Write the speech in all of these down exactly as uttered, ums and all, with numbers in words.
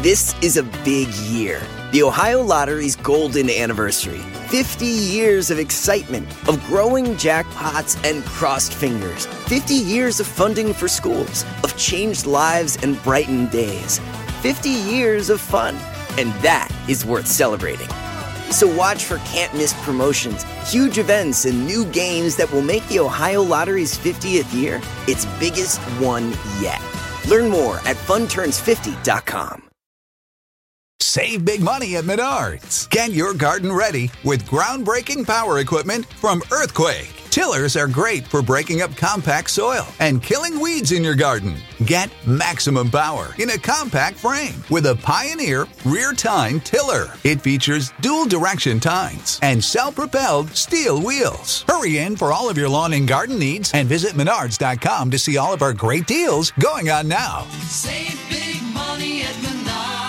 This is a big year. The Ohio Lottery's golden anniversary. fifty years of excitement, of growing jackpots and crossed fingers. fifty years of funding for schools, of changed lives and brightened days. fifty years of fun. And that is worth celebrating. So watch for can't-miss promotions, huge events, and new games that will make the Ohio Lottery's fiftieth year its biggest one yet. Learn more at fun turns fifty dot com. Save big money at Menards. Get your garden ready with groundbreaking power equipment from Earthquake. Tillers are great for breaking up compact soil and killing weeds in your garden. Get maximum power in a compact frame with a Pioneer rear tine tiller. It features dual direction tines and self-propelled steel wheels. Hurry in for all of your lawn and garden needs and visit menards dot com to see all of our great deals going on now. Save big money at Menards.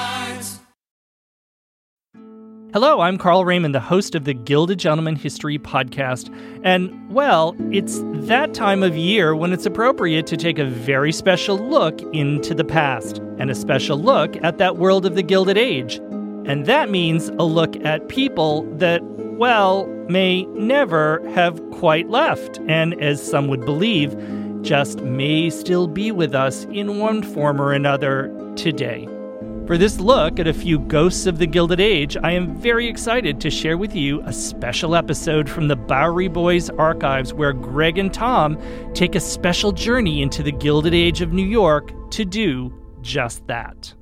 Hello, I'm Carl Raymond, the host of the Gilded Gentleman History Podcast. And, well, it's that time of year when it's appropriate to take a very special look into the past, and a special look at that world of the Gilded Age. And that means a look at people that, well, may never have quite left, and as some would believe, just may still be with us in one form or another today. For this look at a few ghosts of the Gilded Age, I am very excited to share with you a special episode from the Bowery Boys archives where Greg and Tom take a special journey into the Gilded Age of New York to do just that.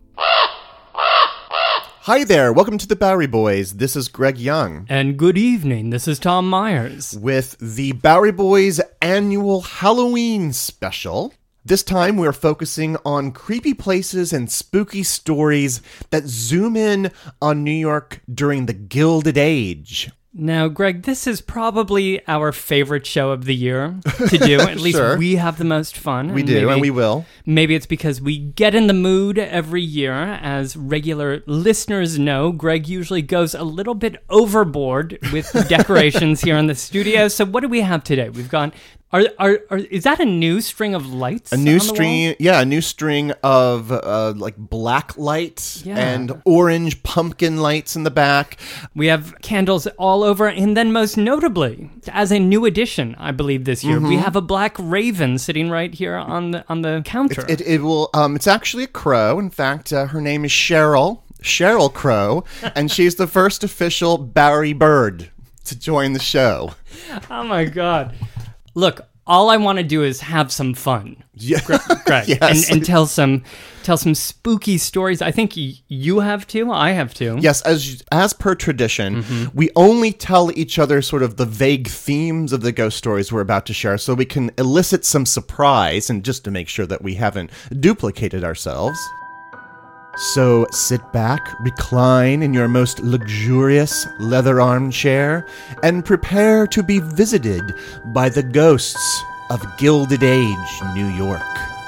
Hi there, welcome to the Bowery Boys. This is Greg Young. And good evening, this is Tom Myers. With the Bowery Boys annual Halloween special. This time we're focusing on creepy places and spooky stories that zoom in on New York during the Gilded Age. Now, Greg, this is probably our favorite show of the year to do. At least Sure. we have the most fun. We and do, maybe, and we will. Maybe it's because we get in the mood every year. As regular listeners know, Greg usually goes a little bit overboard with the decorations here in the studio. So what do we have today? We've got... Are, are are is that a new string of lights? A new on the string, wall? yeah, a new string of uh, like black lights Yeah. and orange pumpkin lights in the back. We have candles all over, and then most notably, as a new addition, I believe this year, we have a black raven sitting right here on the on the counter. It, it, it will. Um, it's actually a crow. In fact, uh, her name is Cheryl. Cheryl Crow, and she's the first official Bowery bird to join the show. Oh my God. Look, all I want to do is have some fun, Yeah. Greg, Yes. and, and tell some tell some spooky stories. I think y- you have to. I have to. Yes, as as per tradition, Mm-hmm. we only tell each other sort of the vague themes of the ghost stories we're about to share so we can elicit some surprise and just to make sure that we haven't duplicated ourselves. So sit back, recline in your most luxurious leather armchair, and prepare to be visited by the ghosts of Gilded Age, New York.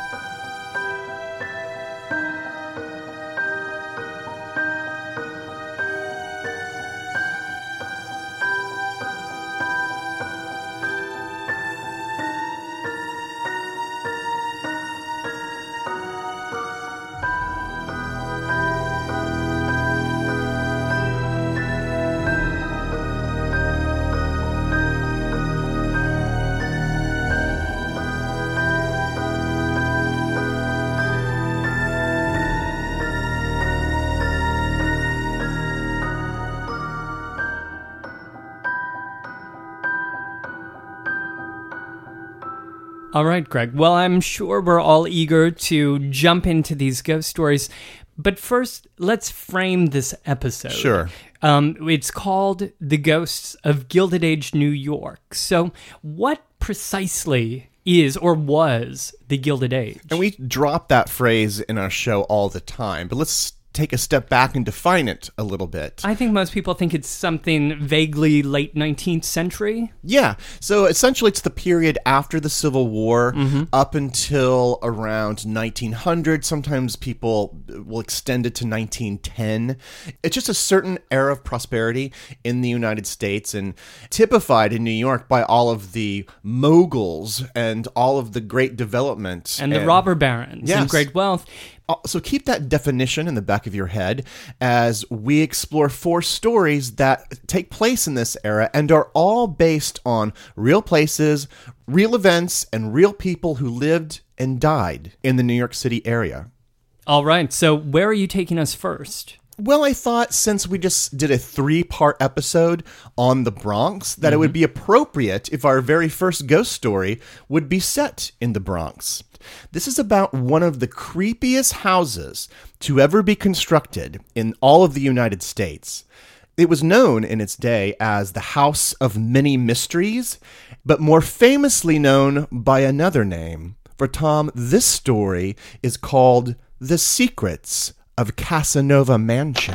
All right, Greg. Well, I'm sure we're all eager to jump into these ghost stories. But first, let's frame this episode. Sure. Um, it's called The Ghosts of Gilded Age New York. So what precisely is or was the Gilded Age? And we drop that phrase in our show all the time, but let's take a step back and define it a little bit. I think most people think it's something vaguely late nineteenth century. Yeah, so essentially it's the period after the Civil War Mm-hmm. up until around nineteen hundred. Sometimes people will extend it to nineteen ten. It's just a certain era of prosperity in the United States and typified in New York by all of the moguls and all of the great development. And the robber barons Yes. and great wealth. So keep that definition in the back of your head as we explore four stories that take place in this era and are all based on real places, real events, and real people who lived and died in the New York City area. All right, so where are you taking us first? Well, I thought since we just did a three-part episode on the Bronx, that mm-hmm. it would be appropriate if our very first ghost story would be set in the Bronx. This is about one of the creepiest houses to ever be constructed in all of the United States. It was known in its day as the House of Many Mysteries, but more famously known by another name. For Tom, this story is called The Secrets of Casanova Mansion.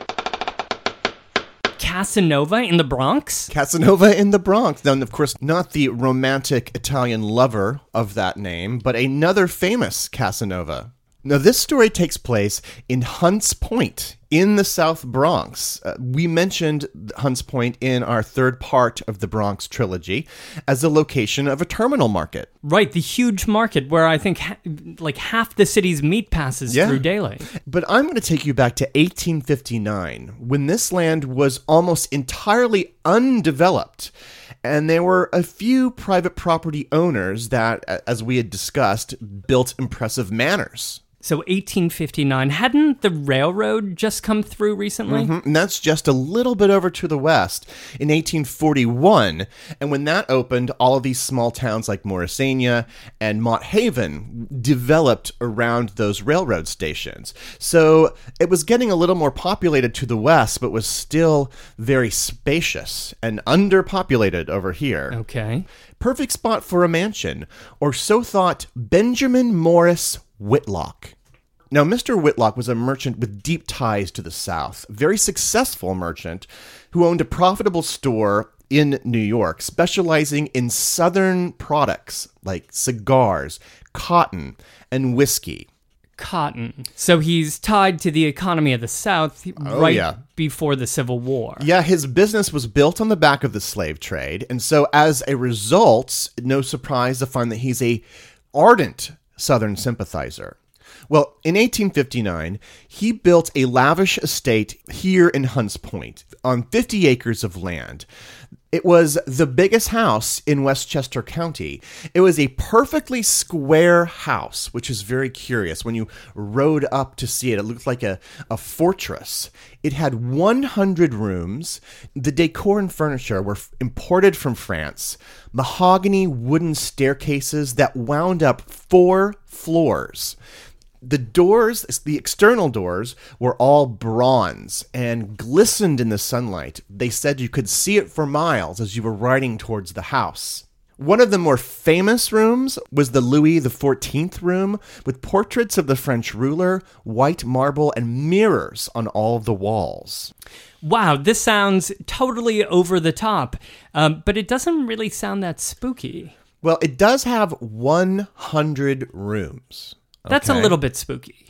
Casanova in the Bronx? Casanova in the Bronx. Now, of course, not the romantic Italian lover of that name, but another famous Casanova. Now, this story takes place in Hunts Point in the South Bronx. Uh, we mentioned Hunts Point in our third part of the Bronx trilogy as the location of a terminal market. Right, the huge market where I think ha- like half the city's meat passes yeah. through daily. But I'm going to take you back to eighteen fifty-nine, when this land was almost entirely undeveloped. And there were a few private property owners that, as we had discussed, built impressive manors. So eighteen fifty-nine, hadn't the railroad just come through recently? Mm-hmm. And that's just a little bit over to the west in eighteen forty-one. And when that opened, all of these small towns like Morrisania and Mott Haven developed around those railroad stations. So it was getting a little more populated to the west, but was still very spacious and underpopulated over here. Okay. Perfect spot for a mansion, or so thought Benjamin Morris Whitlock. Now, Mister Whitlock was a merchant with deep ties to the South, a very successful merchant who owned a profitable store in New York, specializing in Southern products like cigars, cotton, and whiskey. Cotton. So he's tied to the economy of the South oh, right yeah. before the Civil War. Yeah, his business was built on the back of the slave trade, and so as a result, no surprise to find that he's a ardent Southern sympathizer. Well, in eighteen fifty-nine, he built a lavish estate here in Hunts Point on fifty acres of land. It was the biggest house in Westchester County. It was a perfectly square house, which is very curious. When you rode up to see it, it looked like a, a fortress. It had one hundred rooms. The decor and furniture were f- imported from France. Mahogany wooden staircases that wound up four floors. The doors, the external doors, were all bronze and glistened in the sunlight. They said you could see it for miles as you were riding towards the house. One of the more famous rooms was the Louis the fourteenth room, with portraits of the French ruler, white marble, and mirrors on all of the walls. Wow, this sounds totally over the top, um, but it doesn't really sound that spooky. Well, it does have one hundred rooms. That's okay. A little bit spooky.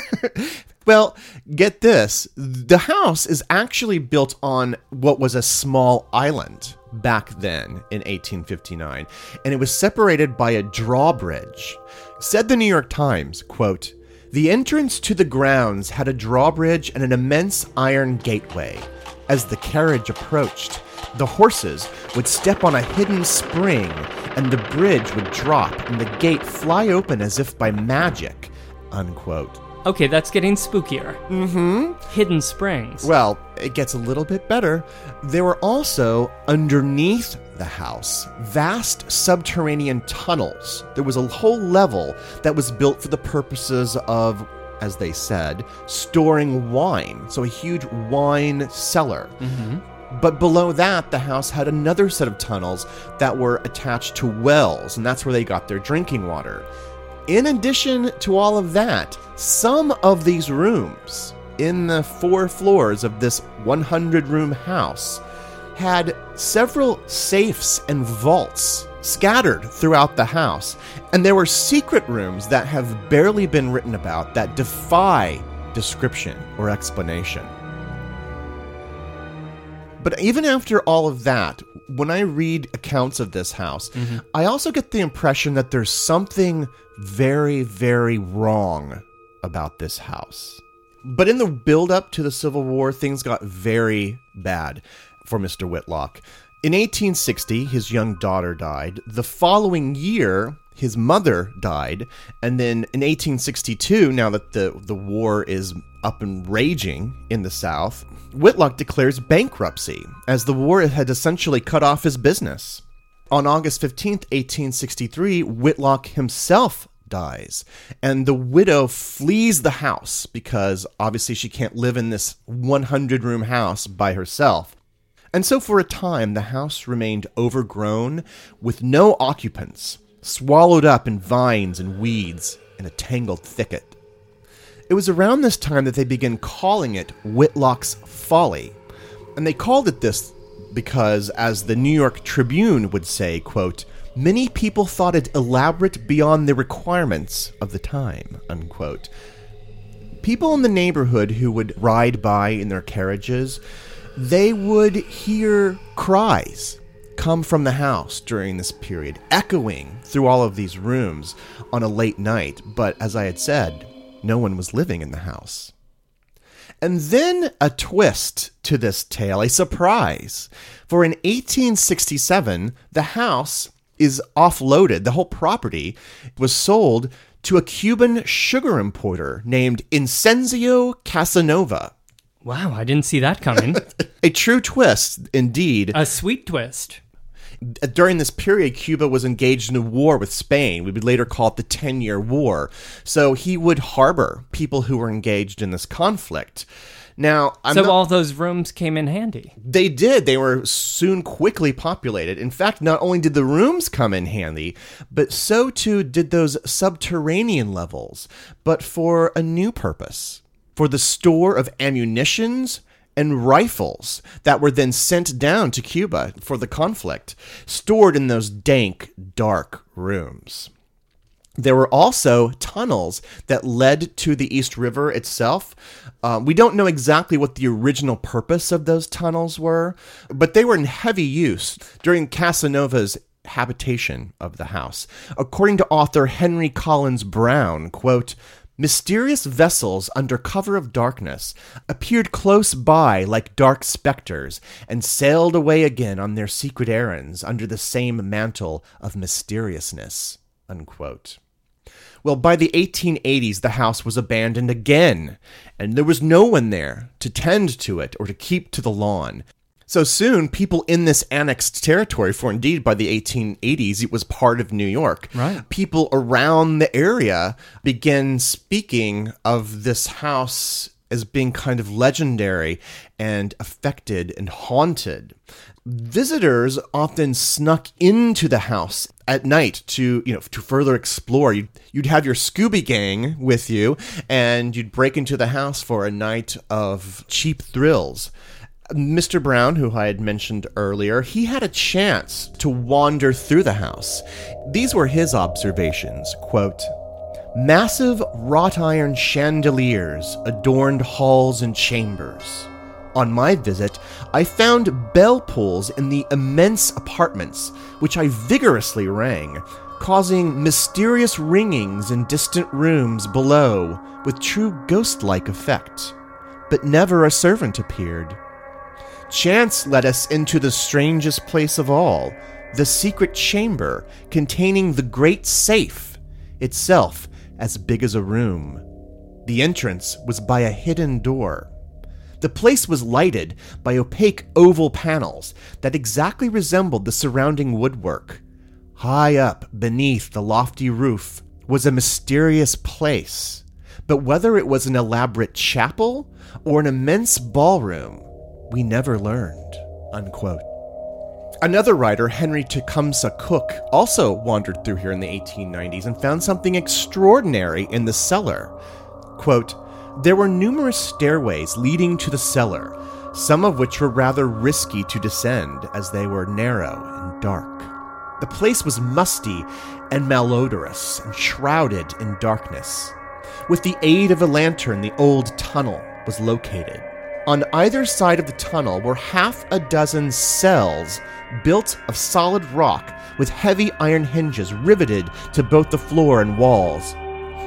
Well, get this. The house is actually built on what was a small island back then in eighteen fifty-nine, and it was separated by a drawbridge. Said the New York Times, quote, "The entrance to the grounds had a drawbridge and an immense iron gateway. As the carriage approached, the horses would step on a hidden spring, and the bridge would drop and the gate fly open as if by magic," unquote. Okay, that's getting spookier. Mm-hmm. Hidden springs. Well, it gets a little bit better. There were also, underneath the house, vast subterranean tunnels. There was a whole level that was built for the purposes of, as they said, storing wine. So a huge wine cellar. Mm-hmm. But below that, the house had another set of tunnels that were attached to wells, and that's where they got their drinking water. In addition to all of that, some of these rooms in the four floors of this one hundred room house had several safes and vaults scattered throughout the house. And there were secret rooms that have barely been written about that defy description or explanation. But even after all of that, when I read accounts of this house, mm-hmm. I also get the impression that there's something very, very wrong about this house. But in the build-up to the Civil War, things got very bad for Mister Whitlock. In eighteen sixty, his young daughter died. The following year, his mother died. And then in eighteen sixty-two, now that the, the war is up and raging in the South, Whitlock declares bankruptcy, as the war had essentially cut off his business. On August fifteenth, eighteen sixty-three, Whitlock himself dies, and the widow flees the house because obviously she can't live in this hundred-room house by herself. And so for a time, the house remained overgrown with no occupants, swallowed up in vines and weeds in a tangled thicket. It was around this time that they began calling it Whitlock's Folly, and they called it this because, as the New York Tribune would say, quote, "Many people thought it elaborate beyond the requirements of the time," unquote. People in the neighborhood who would ride by in their carriages, they would hear cries come from the house during this period, echoing through all of these rooms on a late night. But as I had said, no one was living in the house. And then a twist to this tale, a surprise. For in eighteen sixty-seven, the house is offloaded. The whole property was sold to a Cuban sugar importer named Incenzio Casanova. Wow, I didn't see that coming. A true twist, indeed. A sweet twist. During this period, Cuba was engaged in a war with Spain. We would later call it the ten-year War. So he would harbor people who were engaged in this conflict. Now, I'm so not, all those rooms came in handy. They did. They were soon quickly populated. In fact, not only did the rooms come in handy, but so too did those subterranean levels, but for a new purpose, for the store of ammunitions and rifles that were then sent down to Cuba for the conflict, stored in those dank, dark rooms. There were also tunnels that led to the East River itself. Um, we don't know exactly what the original purpose of those tunnels were, but they were in heavy use during Casanova's habitation of the house. According to author Henry Collins Brown, quote, "Mysterious vessels under cover of darkness appeared close by like dark specters and sailed away again on their secret errands under the same mantle of mysteriousness," unquote. Well, by the eighteen eighties, the house was abandoned again, and there was no one there to tend to it or to keep to the lawn. So soon, people in this annexed territory, for indeed by the eighteen eighties, it was part of New York. Right. People around the area began speaking of this house as being kind of legendary and affected and haunted. Visitors often snuck into the house at night to, you know, to further explore. You'd, you'd have your Scooby Gang with you, and you'd break into the house for a night of cheap thrills. Mister Brown, who I had mentioned earlier, he had a chance to wander through the house. These were his observations, quote, "Massive wrought iron chandeliers adorned halls and chambers. On my visit, I found bell pulls in the immense apartments, which I vigorously rang, causing mysterious ringings in distant rooms below with true ghost-like effect. But never a servant appeared. Chance led us into the strangest place of all, the secret chamber containing the great safe, itself as big as a room. The entrance was by a hidden door. The place was lighted by opaque oval panels that exactly resembled the surrounding woodwork. High up beneath the lofty roof was a mysterious place, but whether it was an elaborate chapel or an immense ballroom, we never learned," unquote. Another writer, Henry Tecumseh Cook, also wandered through here in the eighteen nineties and found something extraordinary in the cellar. Quote, "There were numerous stairways leading to the cellar, some of which were rather risky to descend as they were narrow and dark. The place was musty and malodorous and shrouded in darkness. With the aid of a lantern, the old tunnel was located. On either side of the tunnel were half a dozen cells built of solid rock with heavy iron hinges riveted to both the floor and walls.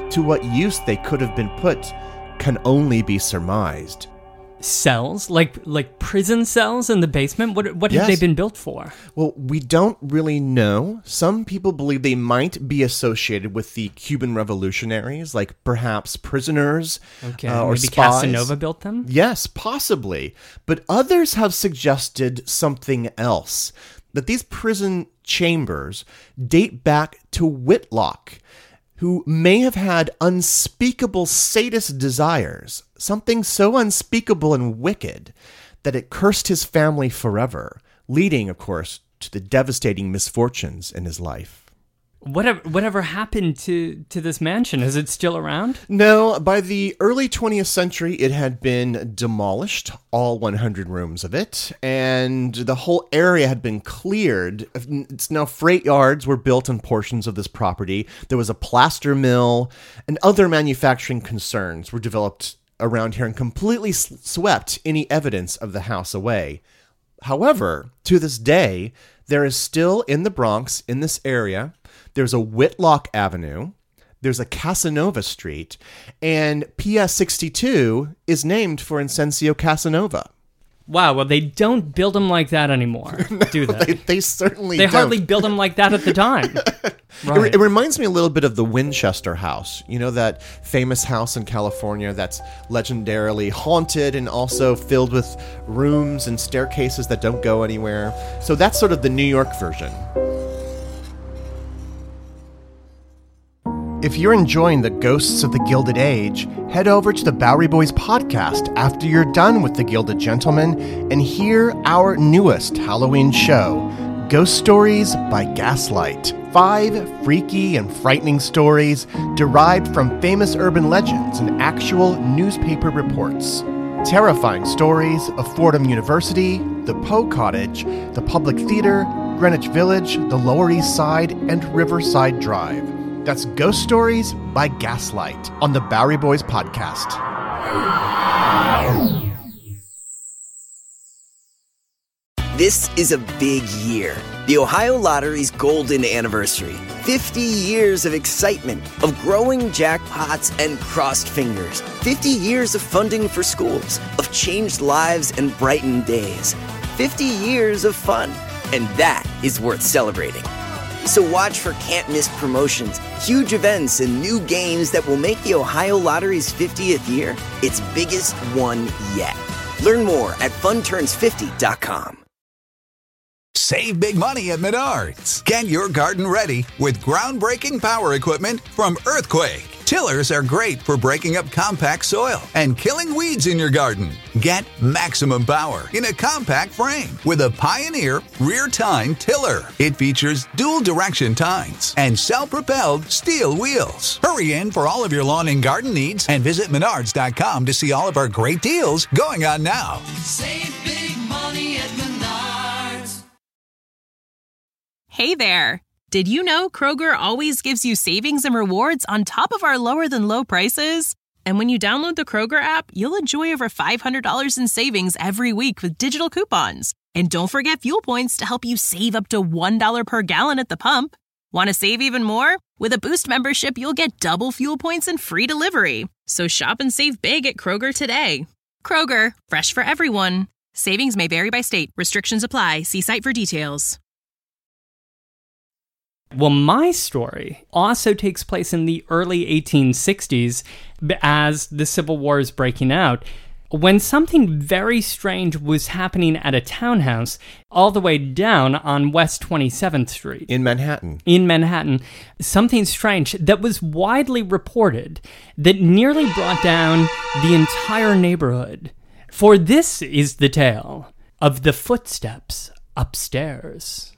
to what use they could have been put can only be surmised. Cells? Like like prison cells in the basement? What what Yes. have they been built for? Well, we don't really know. Some people believe they might be associated with the Cuban revolutionaries, like perhaps prisoners Okay, uh, or maybe spies. Casanova built them? Yes, possibly. But others have suggested something else, that these prison chambers date back to Whitlock, who may have had unspeakable sadist desires, something so unspeakable and wicked that it cursed his family forever, leading, of course, to the devastating misfortunes in his life. Whatever whatever happened to, to this mansion? Is it still around? No, by the early twentieth century, it had been demolished, all one hundred rooms of it, and the whole area had been cleared. It's now freight yards were built on portions of this property. There was a plaster mill, and other manufacturing concerns were developed around here and completely s- swept any evidence of the house away. However, to this day, there is still in the Bronx, in this area, there's a Whitlock Avenue, there's a Casanova Street, and P S sixty-two is named for Incencio Casanova. Wow, well, they don't build them like that anymore, do they? They, they certainly They don't. hardly built them like that at the time. It, Right. it reminds me a little bit of the Winchester House. You know, that famous house in California that's legendarily haunted and also filled with rooms and staircases that don't go anywhere. So that's sort of the New York version. If you're enjoying the Ghosts of the Gilded Age, head over to the Bowery Boys podcast after you're done with The Gilded Gentleman and hear our newest Halloween show, Ghost Stories by Gaslight. Five freaky and frightening stories derived from famous urban legends and actual newspaper reports. Terrifying stories of Fordham University, the Poe Cottage, the Public Theater, Greenwich Village, the Lower East Side, and Riverside Drive. That's Ghost Stories by Gaslight on the Bowery Boys podcast. This is a big year. The Ohio Lottery's golden anniversary. fifty years of excitement, of growing jackpots and crossed fingers. fifty years of funding for schools, of changed lives and brightened days. fifty years of fun. And that is worth celebrating. So watch for can't-miss promotions, huge events, and new games that will make the Ohio Lottery's fiftieth year its biggest one yet. Learn more at fun turns fifty dot com. Save big money at Menards. Get your garden ready with groundbreaking power equipment from Earthquake. Tillers are great for breaking up compact soil and killing weeds in your garden. Get maximum power in a compact frame with a Pioneer rear tine tiller. It features dual direction tines and self-propelled steel wheels. Hurry in for all of your lawn and garden needs and visit menards dot com to see all of our great deals going on now. Save big money at Menards. Hey there! Did you know Kroger always gives you savings and rewards on top of our lower-than-low prices? And when you download the Kroger app, you'll enjoy over five hundred dollars in savings every week with digital coupons. And don't forget fuel points to help you save up to one dollar per gallon at the pump. Want to save even more? With a Boost membership, you'll get double fuel points and free delivery. So shop and save big at Kroger today. Kroger, fresh for everyone. Savings may vary by state. Restrictions apply. See site for details. Well, my story also takes place in the early eighteen sixties as the Civil War is breaking out, when something very strange was happening at a townhouse all the way down on West twenty-seventh Street. In Manhattan. In Manhattan, something strange that was widely reported that nearly brought down the entire neighborhood. For this is the tale of the footsteps upstairs.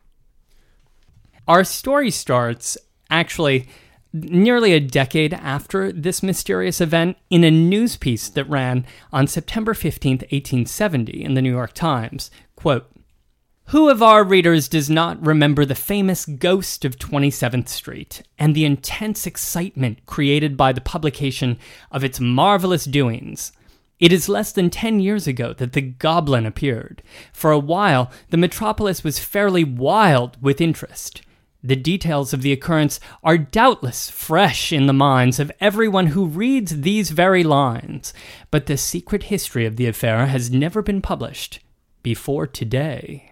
Our story starts, actually, nearly a decade after this mysterious event in a news piece that ran on September fifteenth, eighteen seventy in the New York Times. Quote, "Who of our readers does not remember the famous ghost of twenty-seventh Street and the intense excitement created by the publication of its marvelous doings? It is less than ten years ago that the Goblin appeared. For a while, the metropolis was fairly wild with interest. The details of the occurrence are doubtless fresh in the minds of everyone who reads these very lines, but the secret history of the affair has never been published before today.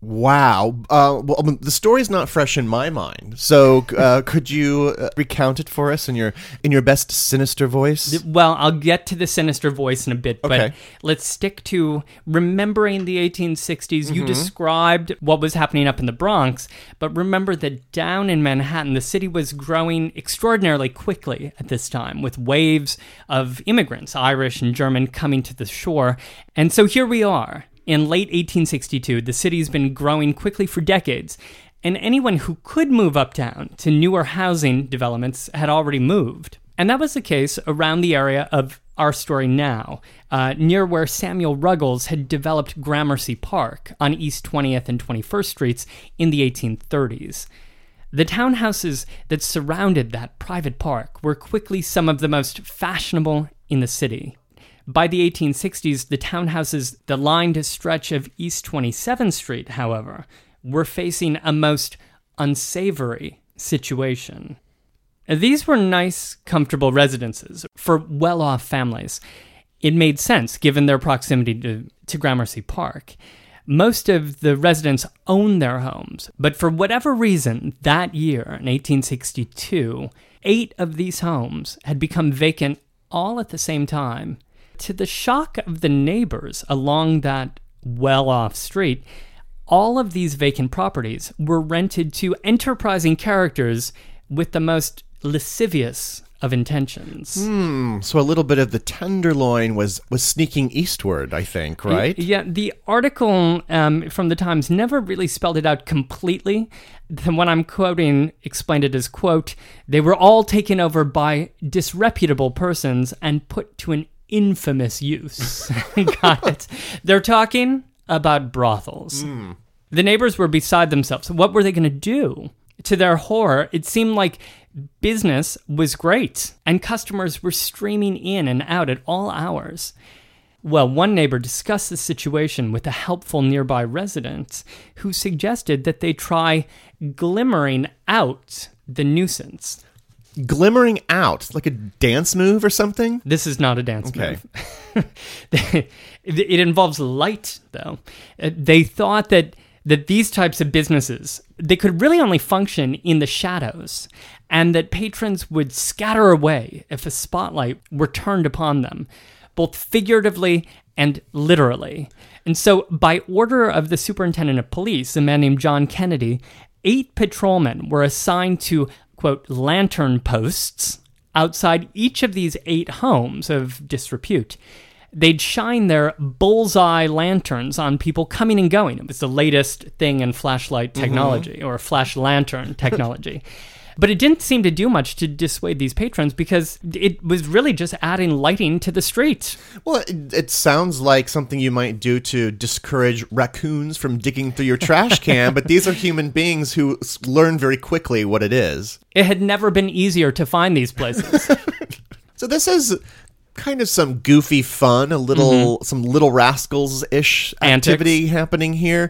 Wow. Uh, well, the story's not fresh in my mind. So, uh, could you uh, recount it for us in your in your best sinister voice? Well, I'll get to the sinister voice in a bit, but Okay. let's stick to remembering the eighteen sixties. You Mm-hmm. described what was happening up in the Bronx, but remember that down in Manhattan, the city was growing extraordinarily quickly at this time, with waves of immigrants, Irish and German, coming to the shore. And so here we are. In late eighteen sixty-two, the city's been growing quickly for decades, and anyone who could move uptown to newer housing developments had already moved. And that was the case around the area of our story now, uh, near where Samuel Ruggles had developed Gramercy Park on East twentieth and twenty-first Streets in the eighteen thirties. The townhouses that surrounded that private park were quickly some of the most fashionable in the city. By the eighteen sixties, the townhouses that lined a stretch of East twenty-seventh Street, however, were facing a most unsavory situation. These were nice, comfortable residences for well-off families. It made sense, given their proximity to, to Gramercy Park. Most of the residents owned their homes, but for whatever reason, that year, in eighteen sixty-two, eight of these homes had become vacant all at the same time. To the shock of the neighbors along that well-off street, all of these vacant properties were rented to enterprising characters with the most lascivious of intentions. Hmm, so a little bit of the tenderloin was, was sneaking eastward, I think, right? Yeah, the article um, from the Times never really spelled it out completely. The one I'm quoting explained it as, quote, "They were all taken over by disreputable persons and put to an infamous use." Got it. They're talking about brothels. Mm. The neighbors were beside themselves. What were they going to do? To their horror, it seemed like business was great, and customers were streaming in and out at all hours. Well, one neighbor discussed the situation with a helpful nearby resident who suggested that they try glimmering out the nuisance. Glimmering out, like a dance move or something? This is not a dance Okay. move. it, it involves light, though. Uh, They thought that that these types of businesses, they could really only function in the shadows, and that patrons would scatter away if a spotlight were turned upon them, both figuratively and literally. And so, by order of the superintendent of police, a man named John Kennedy, eight patrolmen were assigned to, quote, lantern posts outside each of these eight homes of disrepute. They'd shine their bullseye lanterns on people coming and going. It was the latest thing in flashlight technology, mm-hmm. or flash lantern technology. But it didn't seem to do much to dissuade these patrons because it was really just adding lighting to the street. Well, it, it sounds like something you might do to discourage raccoons from digging through your trash can, but these are human beings who s- learn very quickly what it is. It had never been easier to find these places. So this is kind of some goofy fun, a little, mm-hmm. some Little Rascals-ish activity Antics. happening here.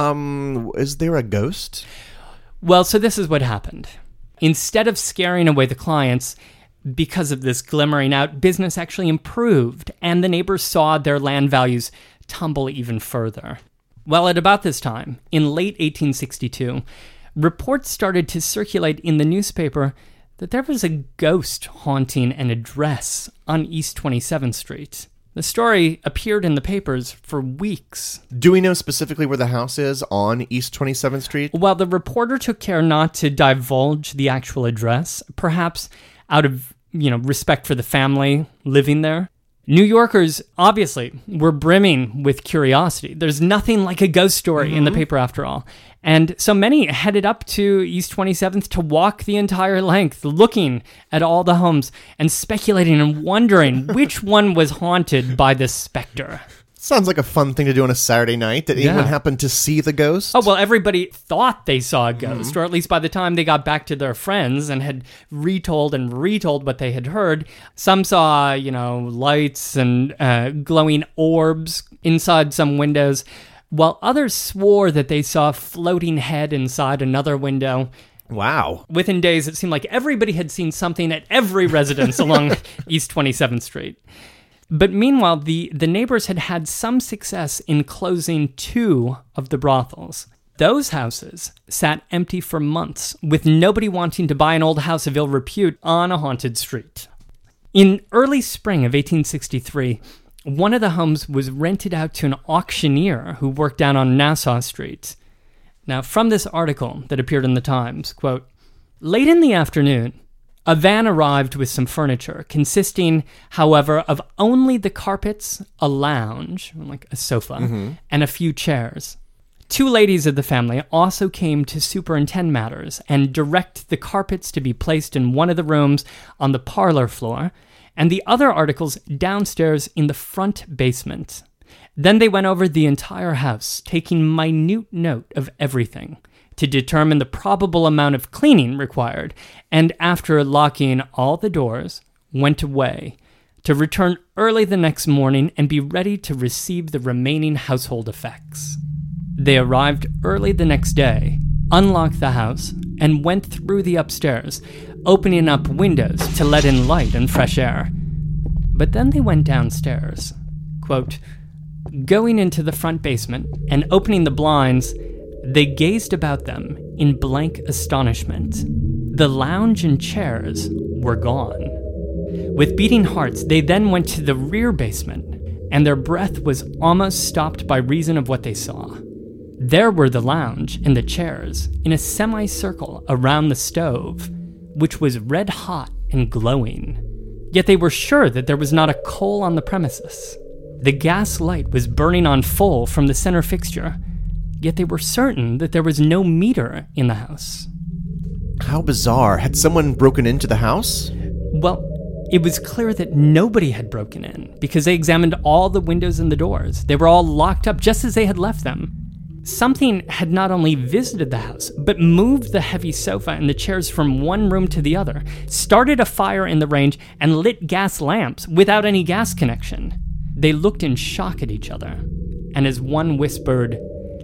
Um, is there a ghost? Well, so this is what happened. Instead of scaring away the clients, because of this glimmering out, business actually improved, and the neighbors saw their land values tumble even further. Well, at about this time, in late eighteen sixty-two, reports started to circulate in the newspaper that there was a ghost haunting an address on East twenty-seventh Street. The story appeared in the papers for weeks. Do we know specifically where the house is on East twenty-seventh Street? While the reporter took care not to divulge the actual address, perhaps out of, you know, respect for the family living there, New Yorkers, obviously, were brimming with curiosity. There's nothing like a ghost story mm-hmm. in the paper, after all. And so many headed up to East twenty-seventh to walk the entire length, looking at all the homes and speculating and wondering which one was haunted by this specter. Sounds like a fun thing to do on a Saturday night. Did anyone Yeah. happen to see the ghost? Oh, well, everybody thought they saw a ghost, Mm-hmm. or at least by the time they got back to their friends and had retold and retold what they had heard, some saw, you know, lights and uh, glowing orbs inside some windows, while others swore that they saw a floating head inside another window. Wow. Within days, it seemed like everybody had seen something at every residence along East twenty-seventh Street. But meanwhile, the, the neighbors had had some success in closing two of the brothels. Those houses sat empty for months, with nobody wanting to buy an old house of ill repute on a haunted street. In early spring of eighteen sixty-three, one of the homes was rented out to an auctioneer who worked down on Nassau Street. Now, from this article that appeared in the Times, quote, late in the afternoon, a van arrived with some furniture, consisting, however, of only the carpets, a lounge, like a sofa, mm-hmm. and a few chairs. Two ladies of the family also came to superintend matters and direct the carpets to be placed in one of the rooms on the parlor floor, and the other articles downstairs in the front basement. Then they went over the entire house, taking minute note of everything, to determine the probable amount of cleaning required, and after locking all the doors, went away, to return early the next morning and be ready to receive the remaining household effects. They arrived early the next day, unlocked the house, and went through the upstairs, opening up windows to let in light and fresh air. But then they went downstairs. Quote, going into the front basement and opening the blinds, they gazed about them in blank astonishment. The lounge and chairs were gone. With beating hearts, they then went to the rear basement, and their breath was almost stopped by reason of what they saw. There were the lounge and the chairs in a semicircle around the stove, which was red hot and glowing. Yet they were sure that there was not a coal on the premises. The gas light was burning on full from the center fixture, yet they were certain that there was no meter in the house. How bizarre. Had someone broken into the house? Well, it was clear that nobody had broken in, because they examined all the windows and the doors. They were all locked up just as they had left them. Something had not only visited the house, but moved the heavy sofa and the chairs from one room to the other, started a fire in the range, and lit gas lamps without any gas connection. They looked in shock at each other, and as one whispered,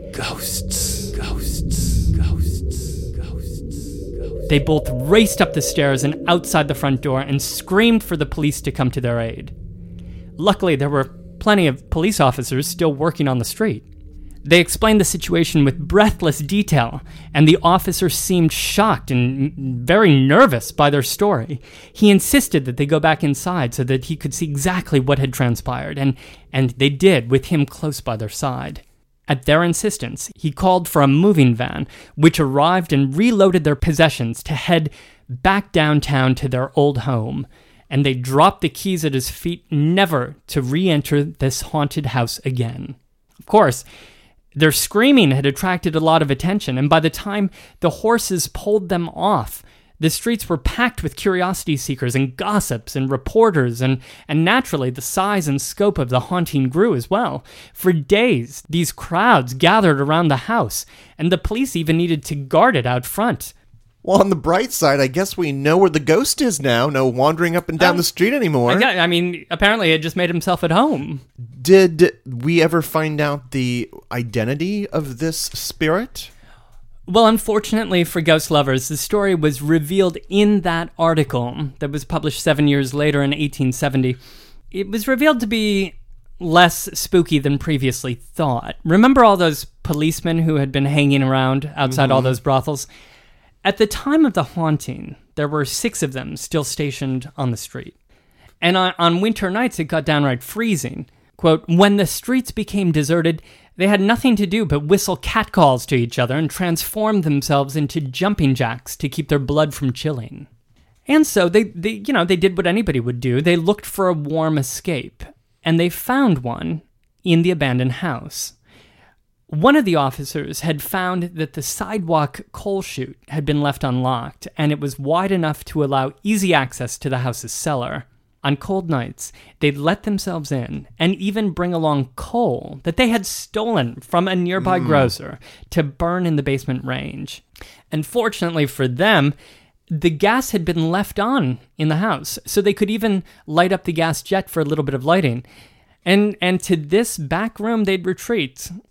"Ghosts, ghosts, ghosts, ghosts, ghosts," they both raced up the stairs and outside the front door and screamed for the police to come to their aid. Luckily, there were plenty of police officers still working on the street. They explained the situation with breathless detail, and the officer seemed shocked and very nervous by their story. He insisted that they go back inside so that he could see exactly what had transpired, and, and they did, with him close by their side. At their insistence, he called for a moving van, which arrived and reloaded their possessions to head back downtown to their old home, and they dropped the keys at his feet, never to re-enter this haunted house again. Of course, their screaming had attracted a lot of attention, and by the time the horses pulled them off, the streets were packed with curiosity seekers and gossips and reporters, and, and naturally the size and scope of the haunting grew as well. For days, these crowds gathered around the house, and the police even needed to guard it out front. Well, on the bright side, I guess we know where the ghost is now. No wandering up and down um, the street anymore. I, I mean, apparently he had just made himself at home. Did we ever find out the identity of this spirit? Well, unfortunately for ghost lovers, the story was revealed in that article that was published seven years later in eighteen seventy. It was revealed to be less spooky than previously thought. Remember all those policemen who had been hanging around outside mm-hmm. all those brothels? At the time of the haunting, there were six of them still stationed on the street. And on, on winter nights, it got downright freezing. Quote, when the streets became deserted, they had nothing to do but whistle catcalls to each other and transform themselves into jumping jacks to keep their blood from chilling. And so they, they, you know, they did what anybody would do. They looked for a warm escape, and they found one in the abandoned house. One of the officers had found that the sidewalk coal chute had been left unlocked, and it was wide enough to allow easy access to the house's cellar. On cold nights, they'd let themselves in and even bring along coal that they had stolen from a nearby mm. grocer to burn in the basement range. And fortunately for them, the gas had been left on in the house, so they could even light up the gas jet for a little bit of lighting. And, and to this back room they'd retreat.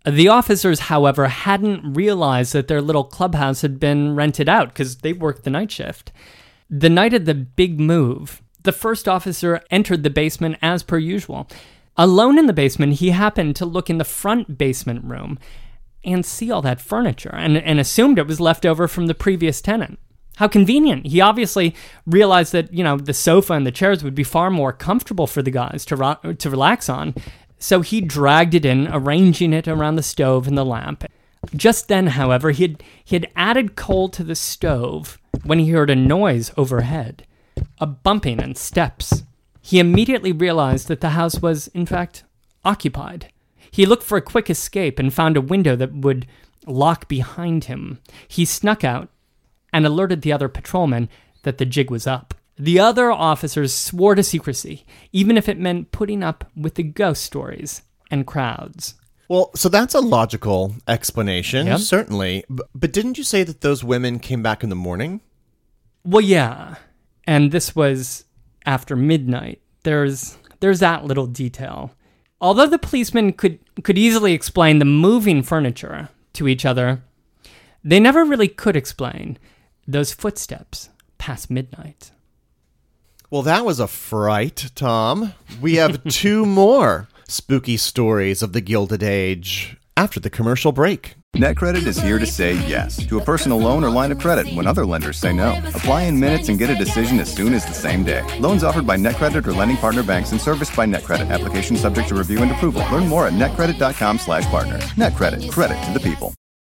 The officers, however, hadn't realized that their little clubhouse had been rented out because they worked the night shift. The night of the big move, the first officer entered the basement as per usual. Alone in the basement, he happened to look in the front basement room and see all that furniture and, and assumed it was left over from the previous tenant. How convenient. He obviously realized that, you know, the sofa and the chairs would be far more comfortable for the guys to ro- to relax on. So he dragged it in, arranging it around the stove and the lamp. Just then, however, he had, he had added coal to the stove when he heard a noise overhead, a bumping and steps. He immediately realized that the house was, in fact, occupied. He looked for a quick escape and found a window that would lock behind him. He snuck out and alerted the other patrolmen that the jig was up. The other officers swore to secrecy, even if it meant putting up with the ghost stories and crowds. Well, so that's a logical explanation, Yep. certainly. B- but didn't you say that those women came back in the morning? Well, yeah, and this was after midnight. There's there's that little detail. Although the policemen could, could easily explain the moving furniture to each other, they never really could explain those footsteps past midnight. Well, that was a fright, Tom. We have two more spooky stories of the Gilded Age after the commercial break. NetCredit is here to say yes to a personal loan or line of credit when other lenders say no. Apply in minutes and get a decision as soon as the same day. Loans offered by NetCredit or lending partner banks and serviced by NetCredit. Application subject to review and approval. Learn more at netcredit.com slash partner. NetCredit. Credit to the people.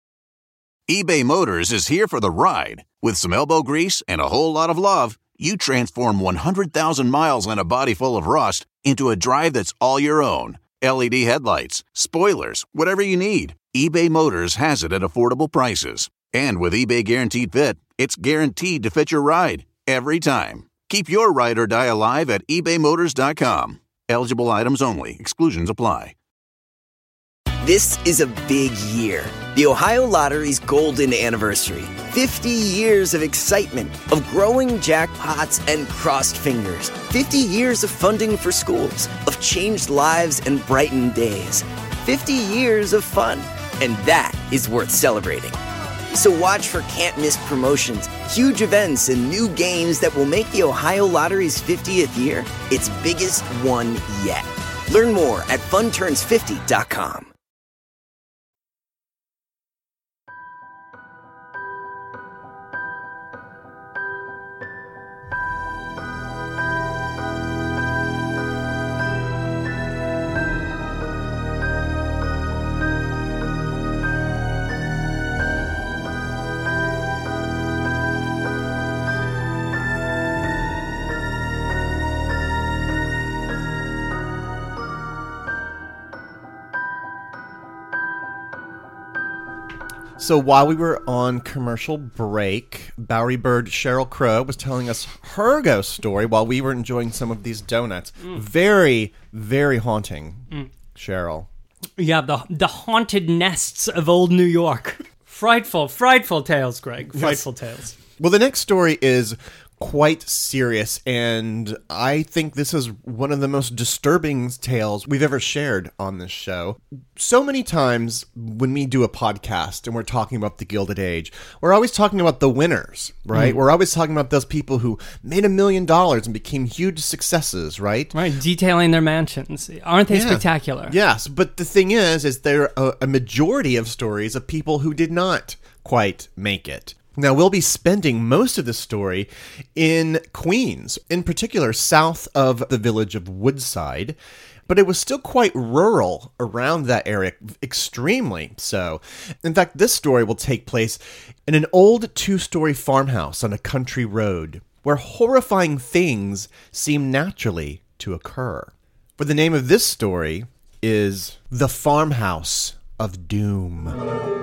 eBay Motors is here for the ride. With some elbow grease and a whole lot of love, you transform one hundred thousand miles and a body full of rust into a drive that's all your own. L E D headlights, spoilers, whatever you need, eBay Motors has it at affordable prices. And with eBay Guaranteed Fit, it's guaranteed to fit your ride every time. Keep your ride or die alive at ebay motors dot com. Eligible items only. Exclusions apply. This is a big year. The Ohio Lottery's golden anniversary. fifty years of excitement, of growing jackpots and crossed fingers. fifty years of funding for schools, of changed lives and brightened days. fifty years of fun. And that is worth celebrating. So watch for can't-miss promotions, huge events, and new games that will make the Ohio Lottery's fiftieth year its biggest one yet. Learn more at fun turns fifty dot com. So while we were on commercial break, Bowery Bird Cheryl Crow was telling us her ghost story while we were enjoying some of these donuts. Mm. Very, very haunting, mm. Cheryl. Yeah, the the haunted nests of old New York. Frightful, frightful tales, Greg. Frightful yes. tales. Well, the next story is quite serious, and I think this is one of the most disturbing tales we've ever shared on this show. So many times when we do a podcast and we're talking about the Gilded Age, we're always talking about the winners, right? Mm. We're always talking about those people who made a million dollars and became huge successes, right? Right, detailing their mansions. Aren't they yeah. spectacular? Yes, but the thing is, is there are a, a majority of stories of people who did not quite make it. Now, we'll be spending most of the story in Queens, in particular south of the village of Woodside, but it was still quite rural around that area, extremely so. In fact, this story will take place in an old two-story farmhouse on a country road, where horrifying things seem naturally to occur. For the name of this story is The Farmhouse of Doom.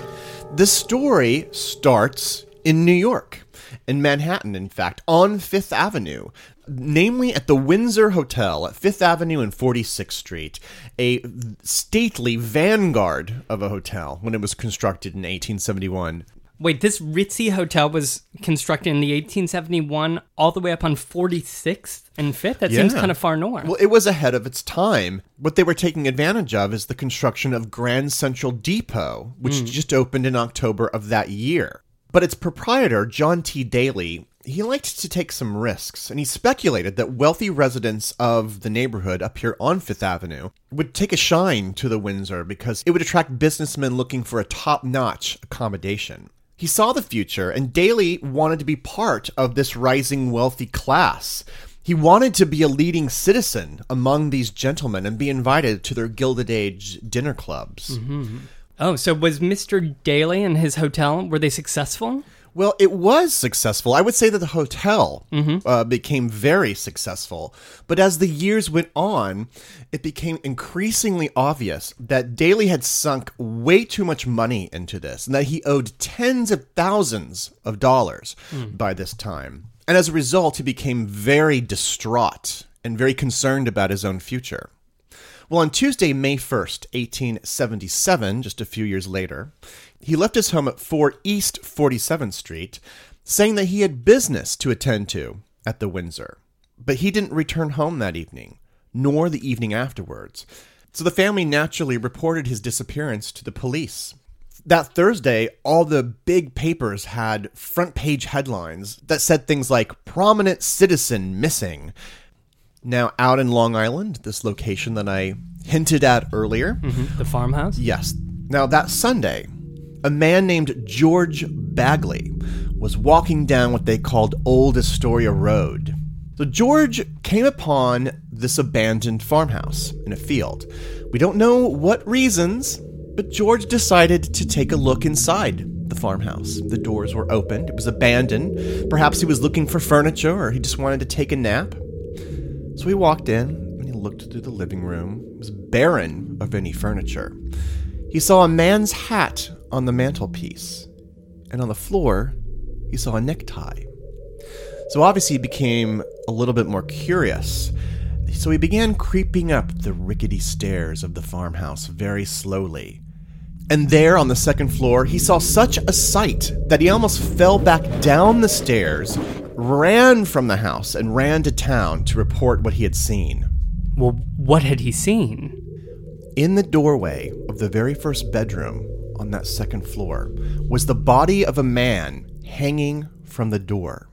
The story starts in New York, in Manhattan, in fact, on Fifth Avenue, namely at the Windsor Hotel at Fifth Avenue and forty-sixth Street, a stately vanguard of a hotel when it was constructed in eighteen seventy-one. Wait, this ritzy hotel was constructed in the eighteen seventy-one all the way up on forty-sixth and fifth? That Yeah. seems kind of far north. Well, it was ahead of its time. What they were taking advantage of is the construction of Grand Central Depot, which just opened in October of that year. But its proprietor, John T. Daly, he liked to take some risks, and he speculated that wealthy residents of the neighborhood up here on Fifth Avenue would take a shine to the Windsor because it would attract businessmen looking for a top-notch accommodation. He saw the future, and Daly wanted to be part of this rising wealthy class. He wanted to be a leading citizen among these gentlemen and be invited to their Gilded Age dinner clubs. Mm-hmm. Oh, so was Mister Daly and his hotel, were they successful? Well, it was successful. I would say that the hotel Mm-hmm. uh, became very successful. But as the years went on, it became increasingly obvious that Daly had sunk way too much money into this and that he owed tens of thousands of dollars by this time. And as a result, he became very distraught and very concerned about his own future. Well, on Tuesday, May first, eighteen seventy-seven, just a few years later, he left his home at four East forty-seventh Street, saying that he had business to attend to at the Windsor. But he didn't return home that evening, nor the evening afterwards. So the family naturally reported his disappearance to the police. That Thursday, all the big papers had front-page headlines that said things like, "Prominent Citizen Missing." Now, out in Long Island, this location that I hinted at earlier. Mm-hmm. The farmhouse? Yes. Now, that Sunday, a man named George Bagley was walking down what they called Old Astoria Road. So George came upon this abandoned farmhouse in a field. We don't know what reasons, but George decided to take a look inside the farmhouse. The doors were opened. It was abandoned. Perhaps he was looking for furniture or he just wanted to take a nap. So he walked in and he looked through the living room. It was barren of any furniture. He saw a man's hat on the mantelpiece, and on the floor, he saw a necktie. So obviously he became a little bit more curious. So he began creeping up the rickety stairs of the farmhouse very slowly. And there on the second floor, he saw such a sight that he almost fell back down the stairs, ran from the house, and ran to town to report what he had seen. Well, what had he seen? In the doorway of the very first bedroom on that second floor was the body of a man hanging from the door.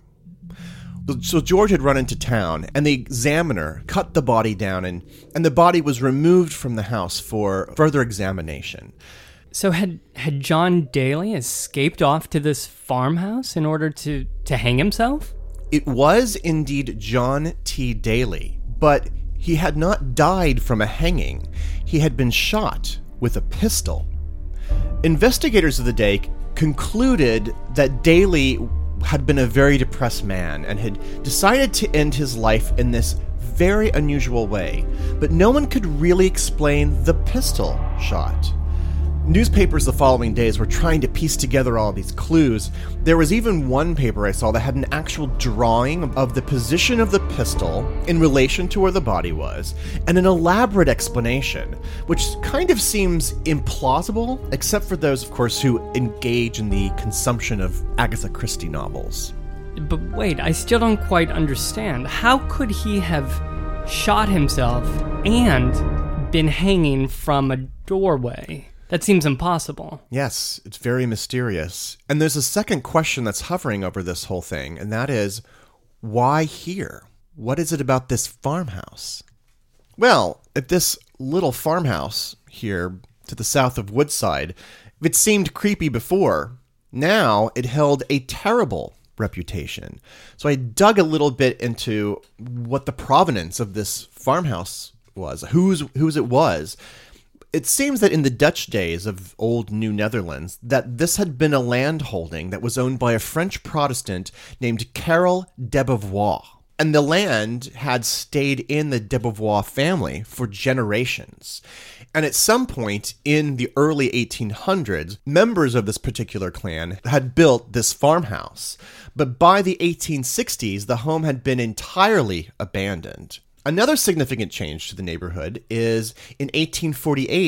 So George had run into town, and the examiner cut the body down, and, and the body was removed from the house for further examination. So had had John Daly escaped off to this farmhouse in order to, to hang himself? It was indeed John T. Daly, but he had not died from a hanging. He had been shot with a pistol. Investigators of the day concluded that Daly had been a very depressed man and had decided to end his life in this very unusual way, but no one could really explain the pistol shot. Newspapers the following days were trying to piece together all these clues. There was even one paper I saw that had an actual drawing of the position of the pistol in relation to where the body was, and an elaborate explanation, which kind of seems implausible, except for those, of course, who engage in the consumption of Agatha Christie novels. But wait, I still don't quite understand. How could he have shot himself and been hanging from a doorway? That seems impossible. Yes, it's very mysterious. And there's a second question that's hovering over this whole thing, and that is, why here? What is it about this farmhouse? Well, if this little farmhouse here to the south of Woodside, if it seemed creepy before, now it held a terrible reputation. So I dug a little bit into what the provenance of this farmhouse was, whose whose it was. It seems that in the Dutch days of old New Netherlands, that this had been a land holding that was owned by a French Protestant named Karel de Beauvoir. And the land had stayed in the de Beauvoir family for generations. And at some point in the early eighteen hundreds, members of this particular clan had built this farmhouse. But by the eighteen sixties, the home had been entirely abandoned. Another significant change to the neighborhood is in eighteen forty-eight,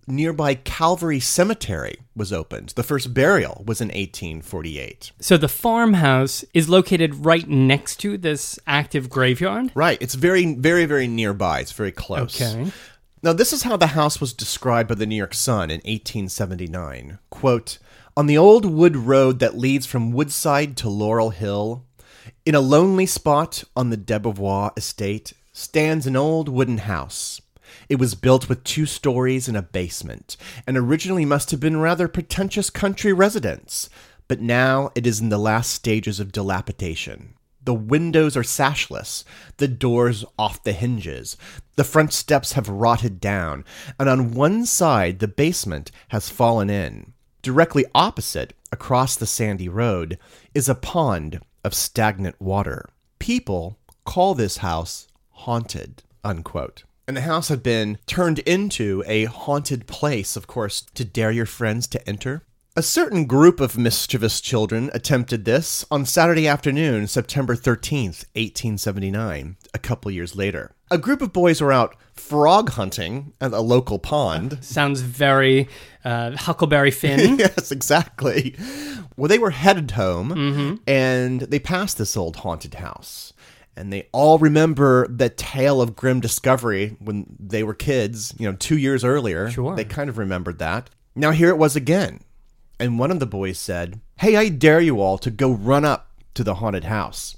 nearby Calvary Cemetery was opened. The first burial was in eighteen forty-eight. So the farmhouse is located right next to this active graveyard? Right. It's very, very, very nearby. It's very close. Okay. Now, this is how the house was described by the New York Sun in eighteen seventy-nine. Quote, "On the old wood road that leads from Woodside to Laurel Hill, in a lonely spot on the Debevois estate, stands an old wooden house. It was built with two stories and a basement, and originally must have been rather pretentious country residence, but now it is in the last stages of dilapidation. The windows are sashless, the doors off the hinges, the front steps have rotted down, and on one side the basement has fallen in. Directly opposite, across the sandy road, is a pond of stagnant water. People call this house haunted," unquote. And the house had been turned into a haunted place, of course, to dare your friends to enter. A certain group of mischievous children attempted this on Saturday afternoon, September thirteenth, eighteen seventy-nine, a couple years later. A group of boys were out frog hunting at a local pond. Sounds very uh, Huckleberry Finn. Yes, exactly. Well, they were headed home, Mm-hmm. and they passed this old haunted house. And they all remember the tale of grim discovery when they were kids, you know, two years earlier. Sure. They kind of remembered that. Now here it was again. And one of the boys said, "Hey, I dare you all to go run up to the haunted house."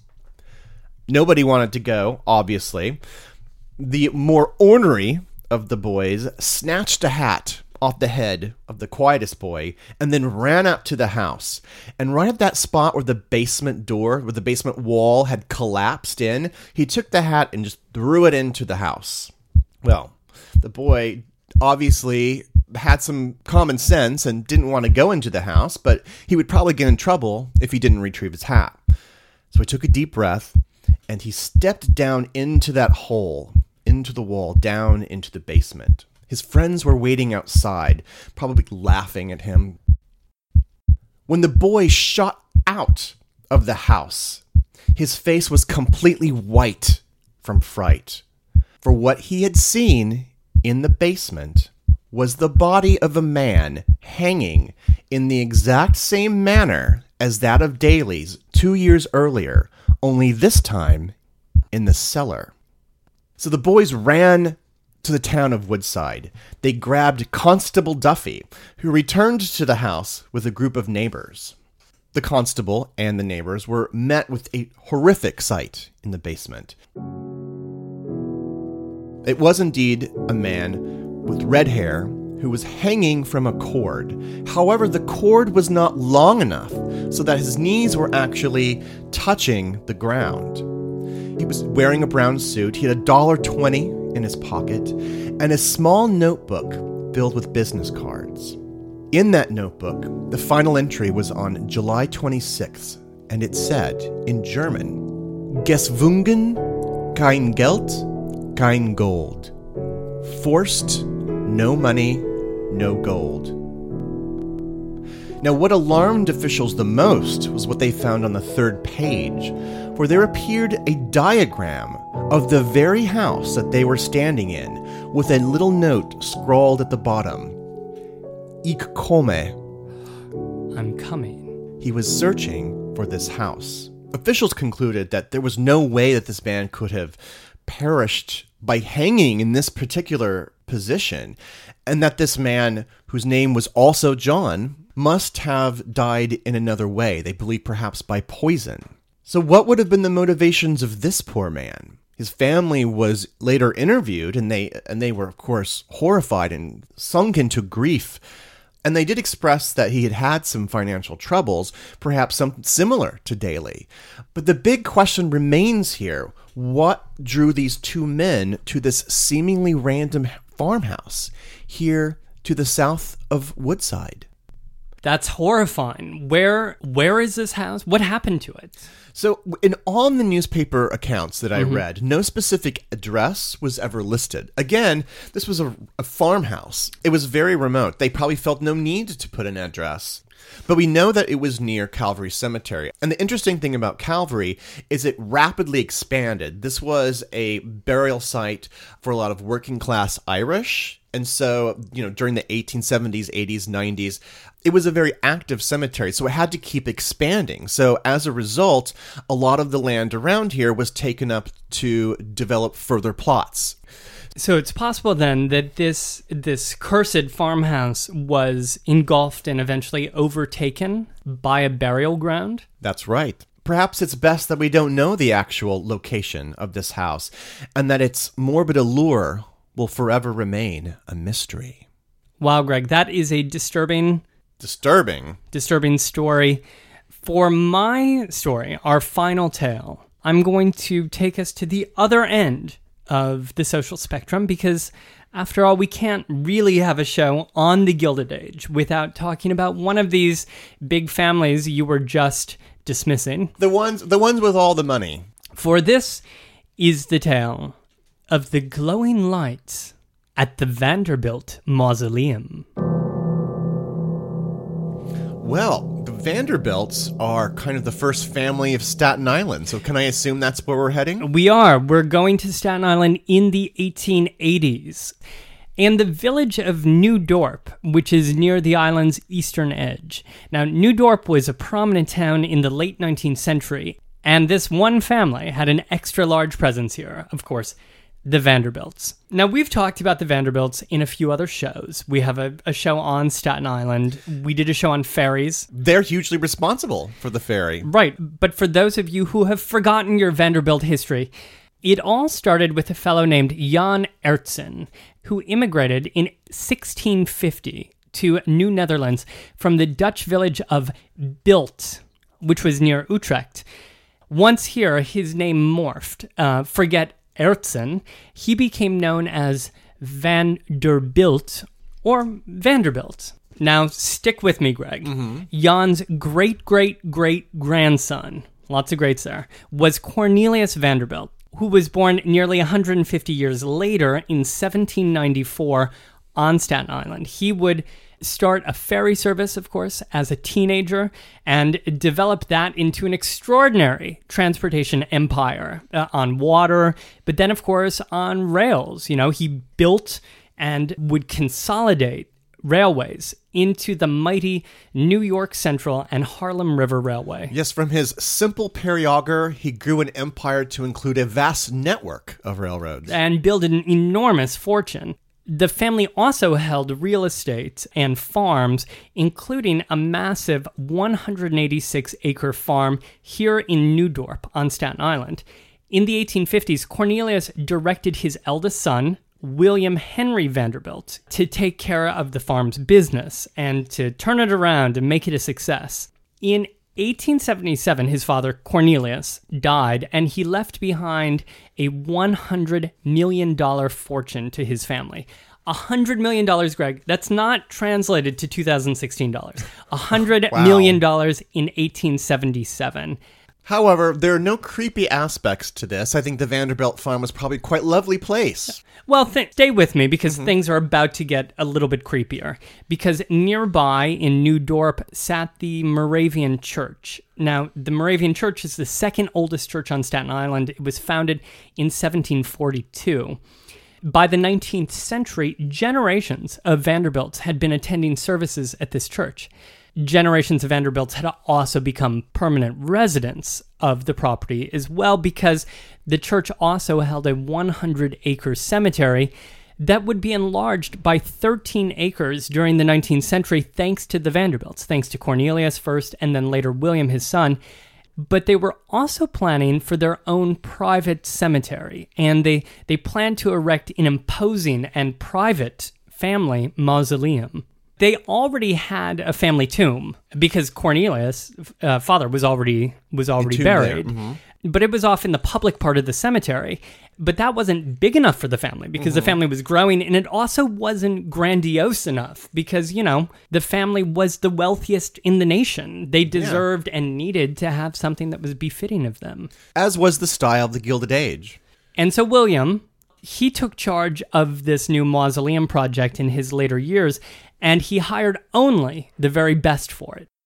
Nobody wanted to go, obviously. The more ornery of the boys snatched a hat off the head of the quietest boy and then ran up to the house. And right at that spot where the basement door, where the basement wall had collapsed in, he took the hat and just threw it into the house. Well, the boy obviously had some common sense and didn't want to go into the house, but he would probably get in trouble if he didn't retrieve his hat. So he took a deep breath and he stepped down into that hole, into the wall, down into the basement. His friends were waiting outside, probably laughing at him. When the boy shot out of the house, his face was completely white from fright. For what he had seen in the basement was the body of a man hanging in the exact same manner as that of Daly's two years earlier, only this time in the cellar. So the boys ran to the town of Woodside. They grabbed Constable Duffy, who returned to the house with a group of neighbors. The constable and the neighbors were met with a horrific sight in the basement. It was indeed a man with red hair who was hanging from a cord. However, the cord was not long enough so that his knees were actually touching the ground. He was wearing a brown suit. He had a dollar twenty in his pocket and a small notebook filled with business cards. In that notebook, the final entry was on July twenty-sixth, and it said in German, "Geschwungen, kein Geld, kein Gold." Forced, no money, no gold. Now, what alarmed officials the most was what they found on the third page, where there appeared a diagram of the very house that they were standing in, with a little note scrawled at the bottom. Ich komme. I'm coming. He was searching for this house. Officials concluded that there was no way that this man could have perished by hanging in this particular position, and that this man, whose name was also John, must have died in another way. They believe perhaps by poison. So what would have been the motivations of this poor man? His family was later interviewed, and they and they were, of course, horrified and sunk into grief. And they did express that he had had some financial troubles, perhaps something similar to Daly. But the big question remains here. What drew these two men to this seemingly random farmhouse here to the south of Woodside? That's horrifying. Where where is this house? What happened to it? So in all the newspaper accounts that I Mhm. read, no specific address was ever listed. Again, this was a, a farmhouse. It was very remote. They probably felt no need to put an address. But we know that it was near Calvary Cemetery. And the interesting thing about Calvary is it rapidly expanded. This was a burial site for a lot of working class Irish. And so, you know, during the eighteen seventies, eighties, nineties, it was a very active cemetery. So it had to keep expanding. So as a result, a lot of the land around here was taken up to develop further plots. So it's possible then that this this cursed farmhouse was engulfed and eventually overtaken by a burial ground? That's right. Perhaps it's best that we don't know the actual location of this house, and that its morbid allure will forever remain a mystery. Wow, Greg, that is a disturbing... Disturbing? Disturbing story. For my story, our final tale, I'm going to take us to the other end of the social spectrum, because after all, we can't really have a show on the Gilded Age without talking about one of these big families you were just dismissing. The ones, the ones with all the money. For this is the tale of the glowing lights at the Vanderbilt Mausoleum. Well, the Vanderbilts are kind of the first family of Staten Island, so can I assume that's where we're heading? We are. We're going to Staten Island in the eighteen eighties. And the village of New Dorp, which is near the island's eastern edge. Now, New Dorp was a prominent town in the late nineteenth century, and this one family had an extra large presence here, of course, the Vanderbilts. Now, we've talked about the Vanderbilts in a few other shows. We have a, a show on Staten Island. We did a show on ferries. They're hugely responsible for the ferry. Right, but for those of you who have forgotten your Vanderbilt history, it all started with a fellow named Jan Ertzen, who immigrated in sixteen fifty to New Netherlands from the Dutch village of Bilt, which was near Utrecht. Once here, his name morphed. Uh, forget Ertzen, he became known as Vanderbilt or Vanderbilt. Now, stick with me, Greg. Mm-hmm. Jan's great-great-great-grandson, lots of greats there, was Cornelius Vanderbilt, who was born nearly one hundred fifty years later in seventeen ninety-four on Staten Island. He would start a ferry service, of course, as a teenager, and develop that into an extraordinary transportation empire uh, on water, but then, of course, on rails. You know, he built and would consolidate railways into the mighty New York Central and Harlem River Railway. Yes, from his simple periauger, he grew an empire to include a vast network of railroads. And built an enormous fortune. The family also held real estate and farms, including a massive one hundred eighty-six acre farm here in New Dorp on Staten Island. In the eighteen fifties, Cornelius directed his eldest son, William Henry Vanderbilt, to take care of the farm's business and to turn it around and make it a success. In eighteen seventy-seven, his father, Cornelius, died, and he left behind a one hundred million dollars fortune to his family. one hundred million dollars, Greg, that's not translated to two thousand sixteen dollars. one hundred wow. million dollars in eighteen seventy-seven. However, there are no creepy aspects to this. I think the Vanderbilt farm was probably quite a lovely place. Well, th- stay with me, because mm-hmm. things are about to get a little bit creepier. Because nearby in New Dorp sat the Moravian Church. Now, the Moravian Church is the second oldest church on Staten Island. It was founded in seventeen forty-two. By the nineteenth century, generations of Vanderbilts had been attending services at this church. Generations of Vanderbilts had also become permanent residents of the property as well, because the church also held a one hundred acre cemetery that would be enlarged by thirteen acres during the nineteenth century thanks to the Vanderbilts, thanks to Cornelius first and then later William, his son. But they were also planning for their own private cemetery, and they, they planned to erect an imposing and private family mausoleum. They already had a family tomb because Cornelius' uh, father was already was already buried, mm-hmm. but it was off in the public part of the cemetery. But that wasn't big enough for the family because mm-hmm. the family was growing, and it also wasn't grandiose enough because, you know, the family was the wealthiest in the nation. They deserved yeah. and needed to have something that was befitting of them. As was the style of the Gilded Age. And so William, he took charge of this new mausoleum project in his later years, and he hired only the very best for it.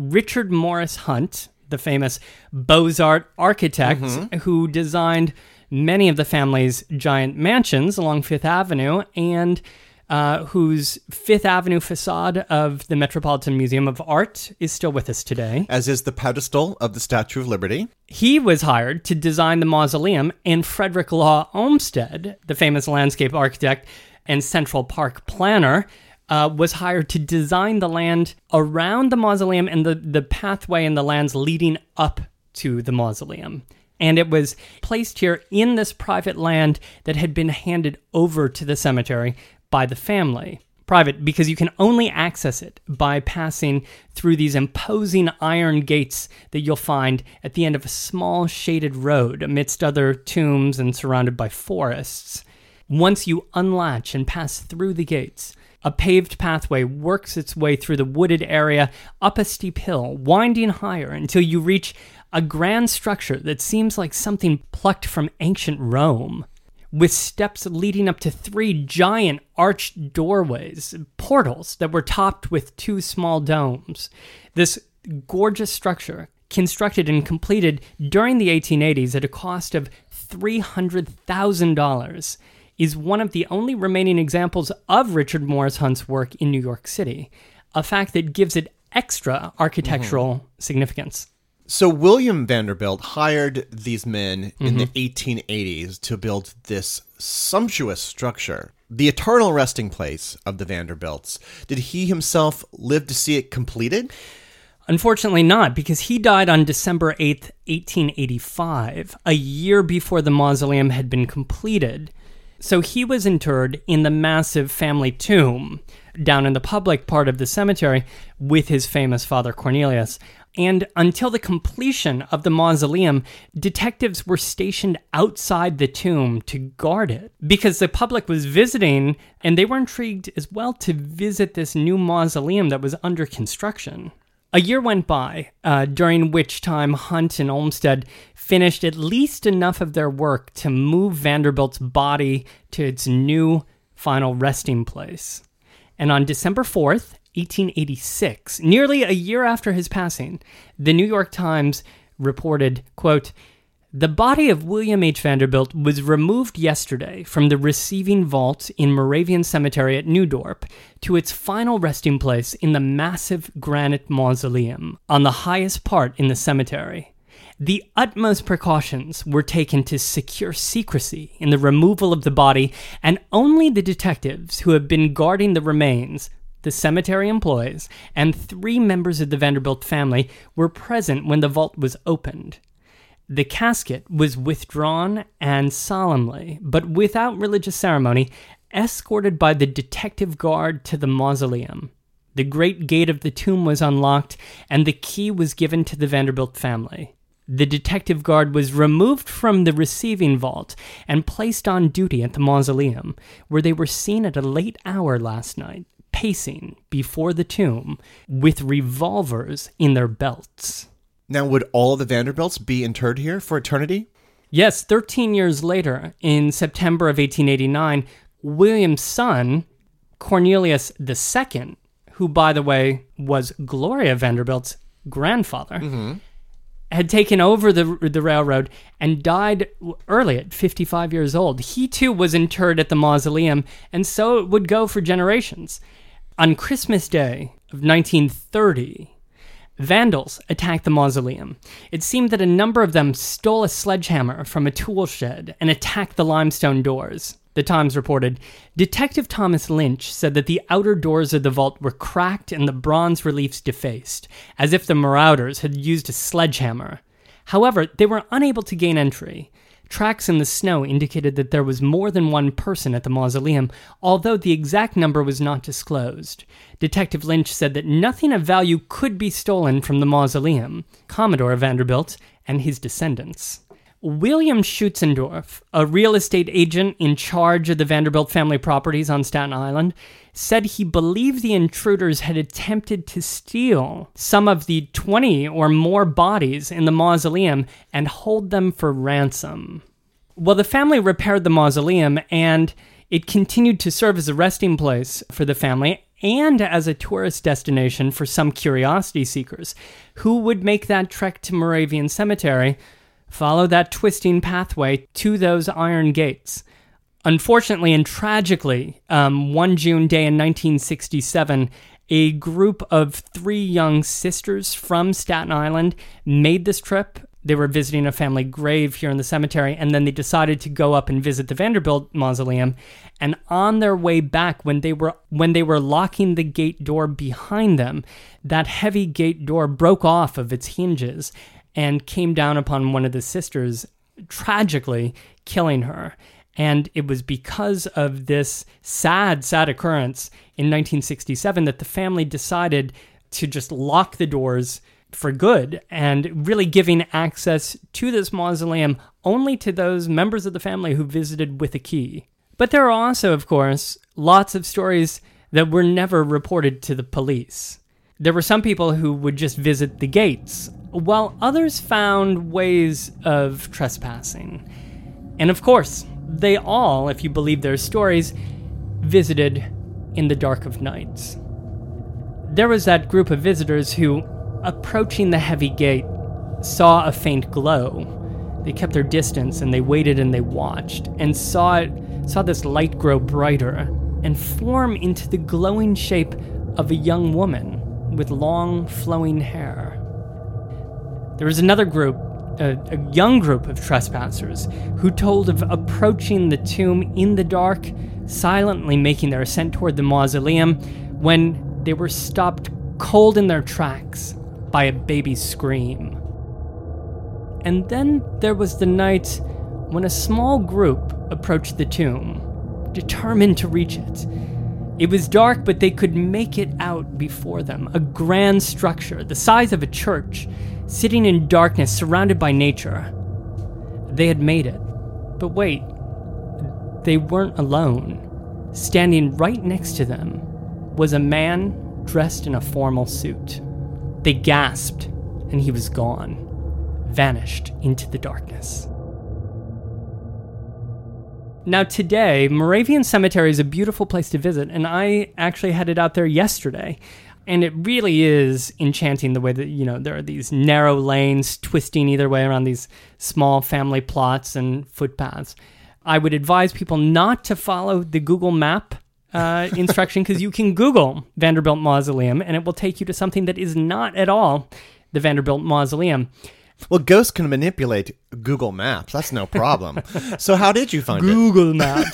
Richard Morris Hunt, the famous Beaux-Arts architect Mm-hmm. who designed many of the family's giant mansions along Fifth Avenue, and uh, whose Fifth Avenue facade of the Metropolitan Museum of Art is still with us today. As is the pedestal of the Statue of Liberty. He was hired to design the mausoleum, and Frederick Law Olmsted, the famous landscape architect and Central Park planner, uh, was hired to design the land around the mausoleum and the, the pathway and the lands leading up to the mausoleum. And it was placed here in this private land that had been handed over to the cemetery by the family. Private because you can only access it by passing through these imposing iron gates that you'll find at the end of a small shaded road amidst other tombs and surrounded by forests. Once you unlatch and pass through the gates, a paved pathway works its way through the wooded area up a steep hill, winding higher until you reach a grand structure that seems like something plucked from ancient Rome, with steps leading up to three giant arched doorways, portals that were topped with two small domes. This gorgeous structure, constructed and completed during the eighteen eighties at a cost of three hundred thousand dollars, is one of the only remaining examples of Richard Morris Hunt's work in New York City, a fact that gives it extra architectural mm-hmm. significance. So William Vanderbilt hired these men mm-hmm. in the eighteen eighties to build this sumptuous structure, the eternal resting place of the Vanderbilts. Did he himself live to see it completed? Unfortunately not, because he died on December eighth, eighteen eighty-five, a year before the mausoleum had been completed. So he was interred in the massive family tomb down in the public part of the cemetery with his famous father Cornelius. And until the completion of the mausoleum, detectives were stationed outside the tomb to guard it because the public was visiting and they were intrigued as well to visit this new mausoleum that was under construction. A year went by, uh, during which time Hunt and Olmsted finished at least enough of their work to move Vanderbilt's body to its new final resting place. And on December fourth, eighteen eighty-six, nearly a year after his passing, the New York Times reported, quote, "The body of William H. Vanderbilt was removed yesterday from the receiving vault in Moravian Cemetery at New Dorp to its final resting place in the massive granite mausoleum on the highest part in the cemetery. The utmost precautions were taken to secure secrecy in the removal of the body, and only the detectives who have been guarding the remains, the cemetery employees, and three members of the Vanderbilt family were present when the vault was opened. The casket was withdrawn and solemnly, but without religious ceremony, escorted by the detective guard to the mausoleum. The great gate of the tomb was unlocked, and the key was given to the Vanderbilt family. The detective guard was removed from the receiving vault and placed on duty at the mausoleum, where they were seen at a late hour last night, pacing before the tomb with revolvers in their belts." Now, would all of the Vanderbilts be interred here for eternity? Yes, thirteen years later, in September of eighteen eighty-nine, William's son, Cornelius the Second, who, by the way, was Gloria Vanderbilt's grandfather, mm-hmm. had taken over the the railroad and died early at fifty-five years old. He, too, was interred at the mausoleum, and so it would go for generations. On Christmas Day of nineteen thirty, vandals attacked the mausoleum. It seemed that a number of them stole a sledgehammer from a tool shed and attacked the limestone doors. The Times reported, Detective Thomas Lynch said that the outer doors of the vault were cracked and the bronze reliefs defaced, as if the marauders had used a sledgehammer. However, they were unable to gain entry. Tracks in the snow indicated that there was more than one person at the mausoleum, although the exact number was not disclosed. Detective Lynch said that nothing of value could be stolen from the mausoleum, Commodore Vanderbilt, and his descendants. William Schutzendorf, a real estate agent in charge of the Vanderbilt family properties on Staten Island, said he believed the intruders had attempted to steal some of the twenty or more bodies in the mausoleum and hold them for ransom. Well, the family repaired the mausoleum, and it continued to serve as a resting place for the family and as a tourist destination for some curiosity seekers who would make that trek to Moravian Cemetery, follow that twisting pathway to those iron gates. Unfortunately and tragically, um, one June day in nineteen sixty-seven, a group of three young sisters from Staten Island made this trip. They were visiting a family grave here in the cemetery, and then they decided to go up and visit the Vanderbilt Mausoleum. And on their way back, when they were when they were locking the gate door behind them, that heavy gate door broke off of its hinges and came down upon one of the sisters, tragically killing her. And it was because of this sad, sad occurrence in nineteen sixty-seven that the family decided to just lock the doors for good, and really giving access to this mausoleum only to those members of the family who visited with a key. But there are also, of course, lots of stories that were never reported to the police. There were some people who would just visit the gates, while others found ways of trespassing. And of course, they all, if you believe their stories, visited in the dark of nights. There was that group of visitors who, approaching the heavy gate, saw a faint glow. They kept their distance and they waited and they watched and saw it, saw this light grow brighter and form into the glowing shape of a young woman with long flowing hair. There was another group, a, a young group of trespassers who told of approaching the tomb in the dark, silently making their ascent toward the mausoleum, when they were stopped cold in their tracks by a baby's scream. And then there was the night when a small group approached the tomb, determined to reach it. It was dark, but they could make it out before them, a grand structure the size of a church, sitting in darkness, surrounded by nature. They had made it. But wait, they weren't alone. Standing right next to them was a man dressed in a formal suit. They gasped, and he was gone, vanished into the darkness. Now today, Moravian Cemetery is a beautiful place to visit, and I actually headed out there yesterday. And it really is enchanting the way that, you know, there are these narrow lanes twisting either way around these small family plots and footpaths. I would advise people not to follow the Google Map uh, instruction, because you can Google Vanderbilt Mausoleum and it will take you to something that is not at all the Vanderbilt Mausoleum. Well, ghosts can manipulate Google Maps. That's no problem. So how did you find Google Maps.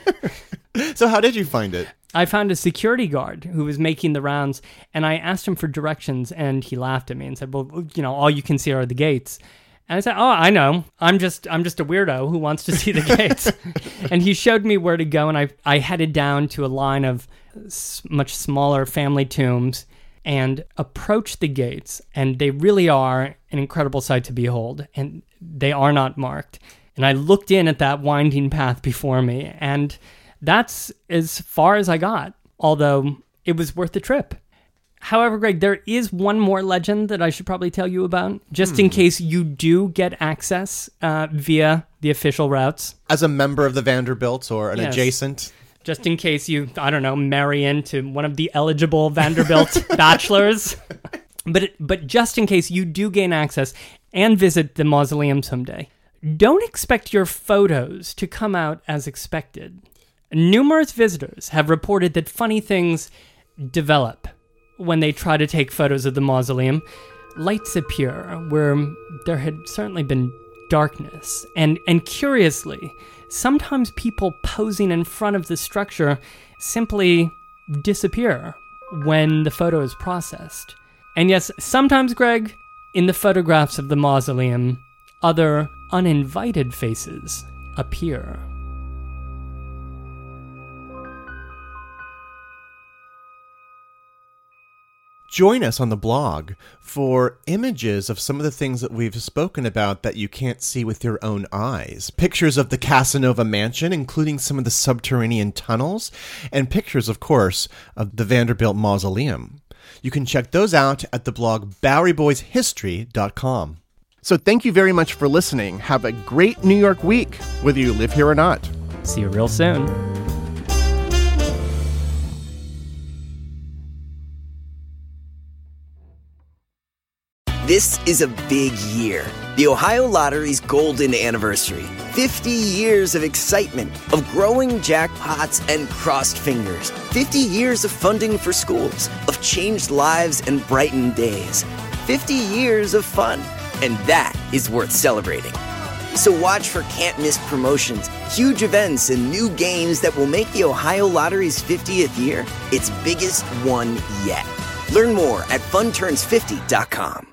So how did you find it? I found a security guard who was making the rounds, and I asked him for directions, and he laughed at me and said, well, you know, all you can see are the gates. And I said, oh, I know. I'm just I'm just a weirdo who wants to see the gates. And he showed me where to go, and I, I headed down to a line of s- much smaller family tombs and approached the gates, and they really are an incredible sight to behold, and they are not marked. And I looked in at that winding path before me, and that's as far as I got, although it was worth the trip. However, Greg, there is one more legend that I should probably tell you about, just hmm. in case you do get access uh, via the official routes. As a member of the Vanderbilts or an yes. adjacent? Just in case you, I don't know, marry into one of the eligible Vanderbilt bachelors. But but just in case you do gain access and visit the mausoleum someday, don't expect your photos to come out as expected. Numerous visitors have reported that funny things develop when they try to take photos of the mausoleum. Lights appear where there had certainly been darkness. And, and curiously, sometimes people posing in front of the structure simply disappear when the photo is processed. And yes, sometimes, Greg, in the photographs of the mausoleum, other uninvited faces appear. Join us on the blog for images of some of the things that we've spoken about that you can't see with your own eyes. Pictures of the Casanova Mansion, including some of the subterranean tunnels, and pictures, of course, of the Vanderbilt Mausoleum. You can check those out at the blog Bowery Boys History dot com. So thank you very much for listening. Have a great New York week, whether you live here or not. See you real soon. This is a big year. The Ohio Lottery's golden anniversary. fifty years of excitement, of growing jackpots and crossed fingers. fifty years of funding for schools, of changed lives and brightened days. fifty years of fun. And that is worth celebrating. So watch for can't-miss promotions, huge events, and new games that will make the Ohio Lottery's fiftieth year its biggest one yet. Learn more at fun turns fifty dot com.